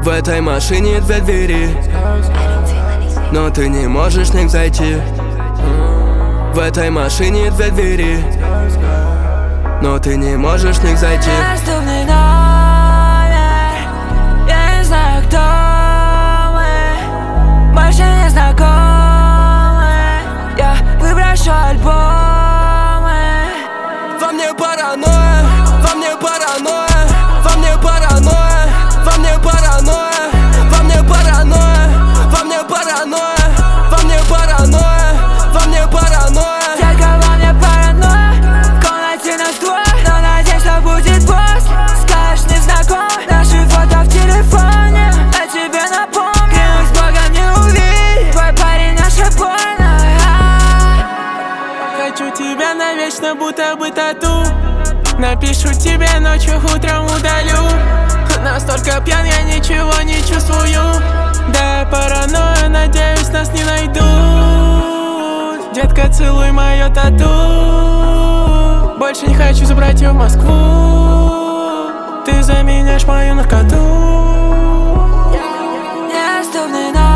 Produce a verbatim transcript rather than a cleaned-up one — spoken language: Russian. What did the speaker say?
В этой машине две двери, но ты не можешь в них зайти. В этой машине две двери, но ты не можешь в них зайти. Доступный номер, я не знаю, кто мы, больше не знакомы. Я выброшу альбомы. Во мне паранойя, во мне паранойя, во мне паранойя, во мне паранойя, во мне паранойя, во мне паранойя, во мне паранойя, во мне паранойя. Детка, во мне паранойя, в комнате нас двое, но надеюсь, что будет после. Скажешь, не знаком, наши фото в телефоне, а тебе напомню. Клянусь Богом, не увидеть, твой парень наша порно. Хочу тебя навечно, будто бы тату. Напишу тебе ночью, утром удалю. Настолько пьян, я ничего не чувствую. Да, паранойя, надеюсь, нас не найдут. Детка, целуй мое тату. Больше не хочу забрать ее в Москву. Ты заменяешь мою наркоту. Недоступный номер.